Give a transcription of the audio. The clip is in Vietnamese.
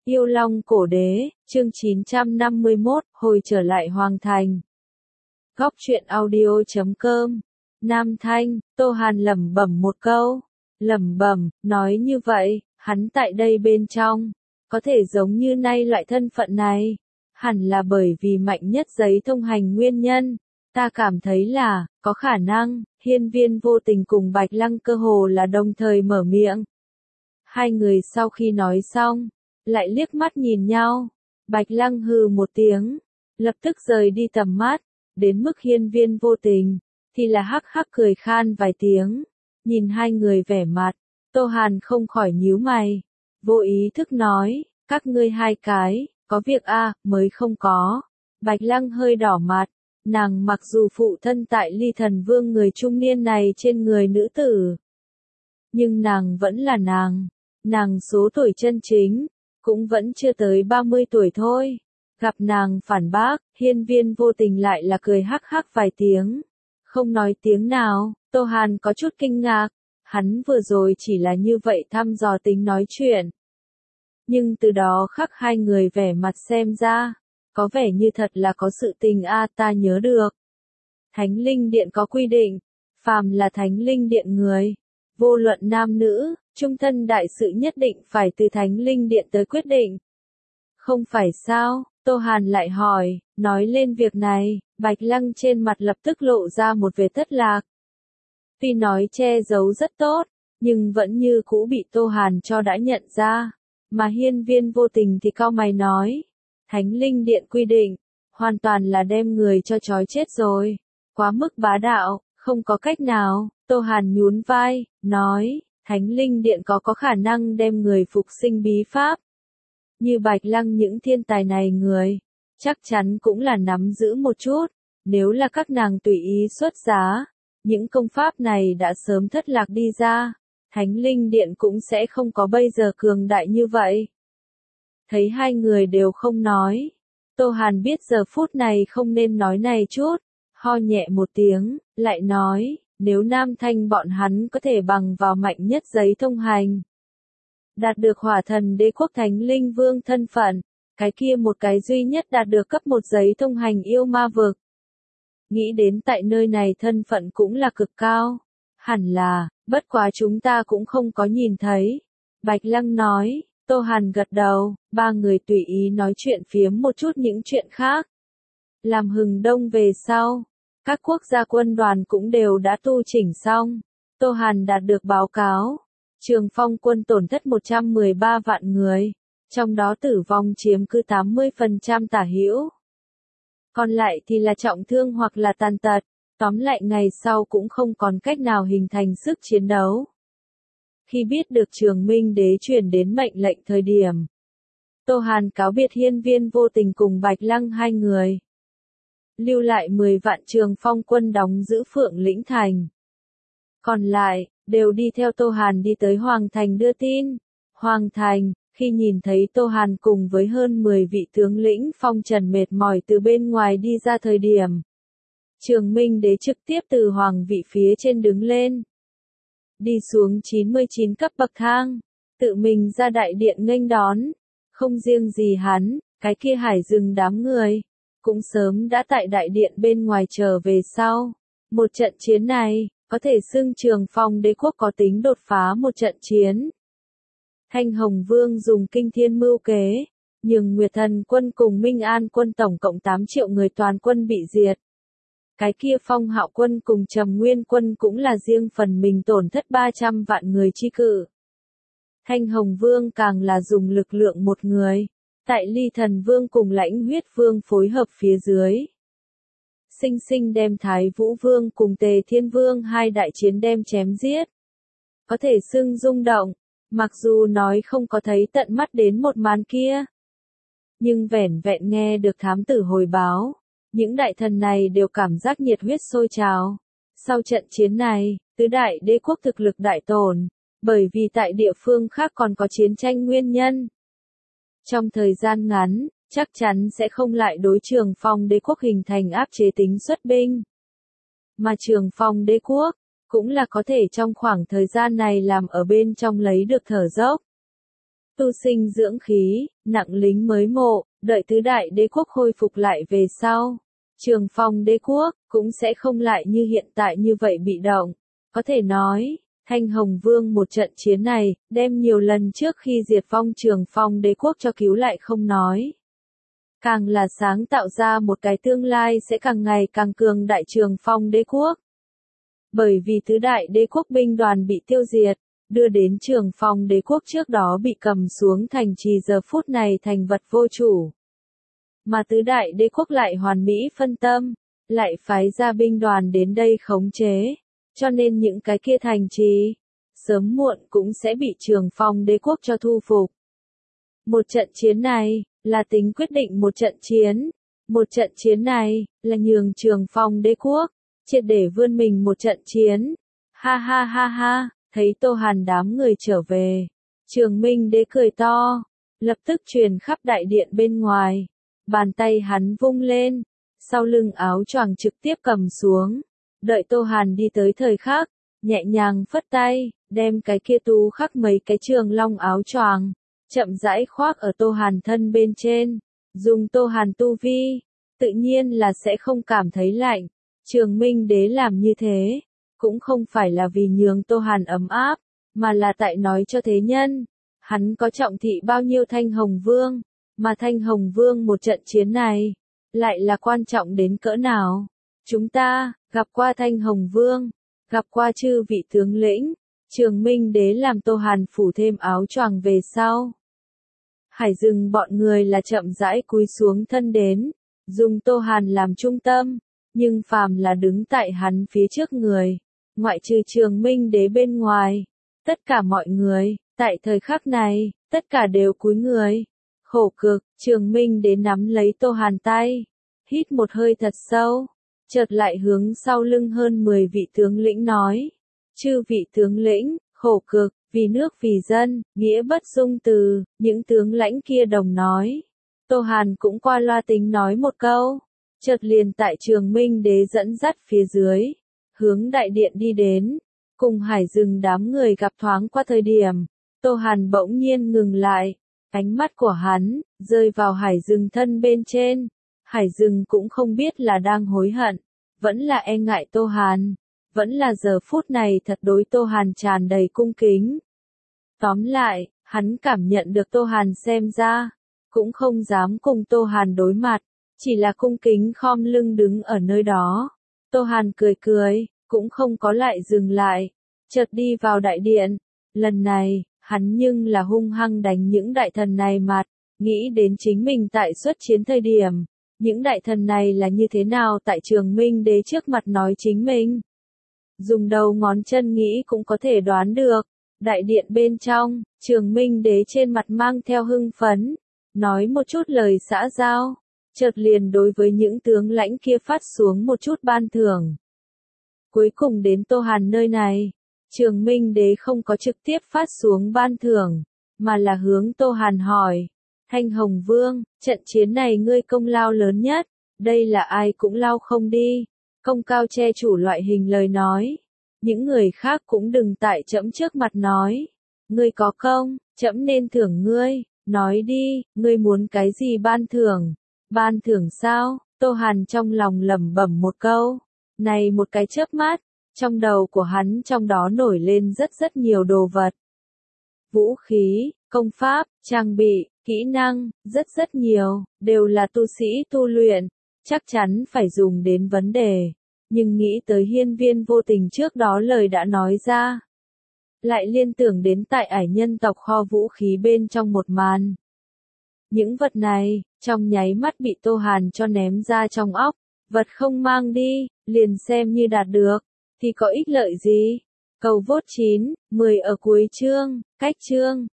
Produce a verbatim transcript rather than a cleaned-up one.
Yêu Long Cổ Đế, chương chín trăm năm mươi mốt, hồi trở lại Hoàng Thành. Góc truyện audio chấm com. Nam Thanh, Tô Hàn lẩm bẩm một câu. Lẩm bẩm, nói như vậy, hắn tại đây bên trong, có thể giống như nay loại thân phận này. Hẳn là bởi vì mạnh nhất giấy thông hành nguyên nhân. Ta cảm thấy là, có khả năng, Hiên Viên Vô Tình cùng Bạch Lăng cơ hồ là đồng thời mở miệng. Hai người sau khi nói xong, lại liếc mắt nhìn nhau. Bạch Lăng hừ một tiếng, lập tức rời đi tầm mắt, đến mức Hiên Viên Vô Tình, thì là hắc hắc cười khan vài tiếng. Nhìn hai người vẻ mặt, Tô Hàn không khỏi nhíu mày, vô ý thức nói, các ngươi hai cái, có việc a à, mới không có. Bạch Lăng hơi đỏ mặt, nàng mặc dù phụ thân tại Ly Thần Vương người trung niên này trên người nữ tử, nhưng nàng vẫn là nàng, nàng số tuổi chân chính, cũng vẫn chưa tới ba mươi tuổi thôi. Gặp nàng phản bác, Hiên Viên Vô Tình lại là cười hắc hắc vài tiếng, không nói tiếng nào. Tô Hàn có chút kinh ngạc, hắn vừa rồi chỉ là như vậy thăm dò tính nói chuyện. Nhưng từ đó khắc hai người vẻ mặt xem ra, có vẻ như thật là có sự tình a à, ta nhớ được. Thánh Linh Điện có quy định, phàm là Thánh Linh Điện người, vô luận nam nữ, trung thân đại sự nhất định phải từ Thánh Linh Điện tới quyết định. Không phải sao? Tô Hàn lại hỏi, nói lên việc này, Bạch Lăng trên mặt lập tức lộ ra một vẻ thất lạc. Tuy nói che giấu rất tốt, nhưng vẫn như cũ bị Tô Hàn cho đã nhận ra. Mà Hiên Viên Vô Tình thì cau mày nói, Thánh Linh Điện quy định, hoàn toàn là đem người cho trói chết rồi. Quá mức bá đạo, không có cách nào. Tô Hàn nhún vai, nói, Thánh Linh Điện có có khả năng đem người phục sinh bí pháp. Như Bạch Lăng những thiên tài này người, chắc chắn cũng là nắm giữ một chút. Nếu là các nàng tùy ý xuất giá, những công pháp này đã sớm thất lạc đi ra. Thánh Linh Điện cũng sẽ không có bây giờ cường đại như vậy. Thấy hai người đều không nói, Tô Hàn biết giờ phút này không nên nói này chút, ho nhẹ một tiếng, lại nói, nếu Nam Thanh bọn hắn có thể bằng vào mạnh nhất giấy thông hành, đạt được Hỏa Thần Đế Quốc Thánh Linh Vương thân phận, cái kia một cái duy nhất đạt được cấp một giấy thông hành yêu ma vực. Nghĩ đến tại nơi này thân phận cũng là cực cao, hẳn là, bất quá chúng ta cũng không có nhìn thấy. Bạch Lăng nói. Tô Hàn gật đầu, ba người tùy ý nói chuyện phiếm một chút những chuyện khác. Làm hừng đông về sau, các quốc gia quân đoàn cũng đều đã tu chỉnh xong. Tô Hàn đạt được báo cáo, Trường Phong quân tổn thất một trăm mười ba vạn người, trong đó tử vong chiếm cứ tám mươi phần trăm tả hữu. Còn lại thì là trọng thương hoặc là tàn tật, tóm lại ngày sau cũng không còn cách nào hình thành sức chiến đấu. Khi biết được Trường Minh Đế truyền đến mệnh lệnh thời điểm, Tô Hàn cáo biệt Hiên Viên Vô Tình cùng Bạch Lăng hai người, lưu lại mười vạn Trường Phong quân đóng giữ Phượng Lĩnh Thành. Còn lại, đều đi theo Tô Hàn đi tới Hoàng Thành đưa tin. Hoàng Thành, khi nhìn thấy Tô Hàn cùng với hơn mười vị tướng lĩnh phong trần mệt mỏi từ bên ngoài đi ra thời điểm, Trường Minh Đế trực tiếp từ hoàng vị phía trên đứng lên, đi xuống chín mươi chín cấp bậc thang, tự mình ra đại điện nghênh đón. Không riêng gì hắn, cái kia Hải Rừng đám người, cũng sớm đã tại đại điện bên ngoài chờ về sau. Một trận chiến này, có thể xưng Trường Phong Đế Quốc có tính đột phá một trận chiến. Thanh Hồng Vương dùng kinh thiên mưu kế, nhường Nguyệt Thần quân cùng Minh An quân tổng cộng tám triệu người toàn quân bị diệt. Cái kia Phong Hạo quân cùng Trầm Nguyên quân cũng là riêng phần mình tổn thất ba trăm vạn người chi cự. Thanh Hồng Vương càng là dùng lực lượng một người, tại Ly Thần Vương cùng Lãnh Huyết Vương phối hợp phía dưới, sinh sinh đem Thái Vũ Vương cùng Tề Thiên Vương hai đại chiến đem chém giết. Có thể xưng rung động, mặc dù nói không có thấy tận mắt đến một màn kia, nhưng vẻn vẹn nghe được thám tử hồi báo, những đại thần này đều cảm giác nhiệt huyết sôi trào. Sau trận chiến này, tứ đại đế quốc thực lực đại tổn, bởi vì tại địa phương khác còn có chiến tranh nguyên nhân. Trong thời gian ngắn, chắc chắn sẽ không lại đối Trường Phong Đế Quốc hình thành áp chế tính xuất binh. Mà Trường Phong Đế Quốc, cũng là có thể trong khoảng thời gian này làm ở bên trong lấy được thở dốc. tu sinh dưỡng khí, nặng lính mới mộ, đợi tứ đại đế quốc khôi phục lại về sau. Trường Phong đế quốc cũng sẽ không lại như hiện tại như vậy bị động. Có thể nói, Thanh Hồng Vương một trận chiến này, đem nhiều lần trước khi diệt vong Trường Phong đế quốc cho cứu lại không nói. Càng là sáng tạo ra một cái tương lai sẽ càng ngày càng cường đại Trường Phong đế quốc. Bởi vì tứ đại đế quốc binh đoàn bị tiêu diệt, đưa đến Trường Phong đế quốc trước đó bị cầm xuống thành trì giờ phút này thành vật vô chủ. Mà tứ đại đế quốc lại hoàn mỹ phân tâm, lại phái ra binh đoàn đến đây khống chế, cho nên những cái kia thành trì, sớm muộn cũng sẽ bị Trường Phong đế quốc cho thu phục. Một trận chiến này, là tính quyết định một trận chiến, một trận chiến này, là nhường Trường Phong đế quốc, triệt để vươn mình một trận chiến. Ha ha ha ha, thấy Tô Hàn đám người trở về, Trường Minh đế cười to, lập tức truyền khắp đại điện bên ngoài. Bàn tay hắn vung lên, sau lưng áo choàng trực tiếp cầm xuống, đợi Tô Hàn đi tới thời khắc, nhẹ nhàng phất tay, đem cái kia tú khắc mấy cái trường long áo choàng, chậm rãi khoác ở Tô Hàn thân bên trên, dùng Tô Hàn tu vi, tự nhiên là sẽ không cảm thấy lạnh. Trường Minh đế làm như thế, cũng không phải là vì nhường Tô Hàn ấm áp, mà là tại nói cho thế nhân, hắn có trọng thị bao nhiêu Thanh Hồng Vương. Mà Thanh Hồng Vương một trận chiến này, lại là quan trọng đến cỡ nào? Chúng ta, gặp qua Thanh Hồng Vương, gặp qua chư vị tướng lĩnh, Trường Minh đế làm Tô Hàn phủ thêm áo choàng về sau. Hải Dừng bọn người là chậm rãi cúi xuống thân đến, dùng Tô Hàn làm trung tâm, nhưng phàm là đứng tại hắn phía trước người, ngoại trừ Trường Minh đế bên ngoài, tất cả mọi người, tại thời khắc này, tất cả đều cúi người. Khổ cực, Trường Minh đế nắm lấy Tô Hàn tay, hít một hơi thật sâu, chợt lại hướng sau lưng hơn mười vị tướng lĩnh nói, chư vị tướng lĩnh, khổ cực, vì nước vì dân, nghĩa bất dung từ, những tướng lãnh kia đồng nói. Tô Hàn cũng qua loa tính nói một câu, chợt liền tại Trường Minh đế dẫn dắt phía dưới, hướng đại điện đi đến, cùng Hải Dừng đám người gặp thoáng qua thời điểm, Tô Hàn bỗng nhiên ngừng lại. Ánh mắt của hắn, rơi vào Hải Dừng thân bên trên. Hải Dừng cũng không biết là đang hối hận, vẫn là e ngại Tô Hàn, vẫn là giờ phút này thật đối Tô Hàn tràn đầy cung kính. Tóm lại, hắn cảm nhận được Tô Hàn xem ra, cũng không dám cùng Tô Hàn đối mặt, chỉ là cung kính khom lưng đứng ở nơi đó. Tô Hàn cười cười, cũng không có lại dừng lại, chợt đi vào đại điện. Lần này, hắn nhưng là hung hăng đánh những đại thần này mặt, nghĩ đến chính mình tại xuất chiến thời điểm, những đại thần này là như thế nào tại Trường Minh đế trước mặt nói chính mình. Dùng đầu ngón chân nghĩ cũng có thể đoán được, đại điện bên trong, Trường Minh đế trên mặt mang theo hưng phấn, nói một chút lời xã giao, chợt liền đối với những tướng lãnh kia phát xuống một chút ban thưởng. Cuối cùng đến Tô Hàn nơi này, Trường Minh đế không có trực tiếp phát xuống ban thưởng, mà là hướng Tô Hàn hỏi, Thanh Hồng Vương, trận chiến này ngươi công lao lớn nhất, đây là ai cũng lao không đi, công cao che chủ loại hình lời nói, những người khác cũng đừng tại trẫm trước mặt nói, ngươi có công, trẫm nên thưởng ngươi, nói đi, ngươi muốn cái gì ban thưởng, ban thưởng sao? Tô Hàn trong lòng lẩm bẩm một câu, này một cái chớp mắt, trong đầu của hắn trong đó nổi lên rất rất nhiều đồ vật. Vũ khí, công pháp, trang bị, kỹ năng, rất rất nhiều, đều là tu sĩ tu luyện, chắc chắn phải dùng đến vấn đề. Nhưng nghĩ tới Hiên Viên Vô Tình trước đó lời đã nói ra, lại liên tưởng đến tại ải nhân tộc kho vũ khí bên trong một màn. Những vật này, trong nháy mắt bị Tô Hàn cho ném ra trong óc, vật không mang đi, liền xem như đạt được, thì có ích lợi gì? Cầu vote chín, mười ở cuối chương, cách chương.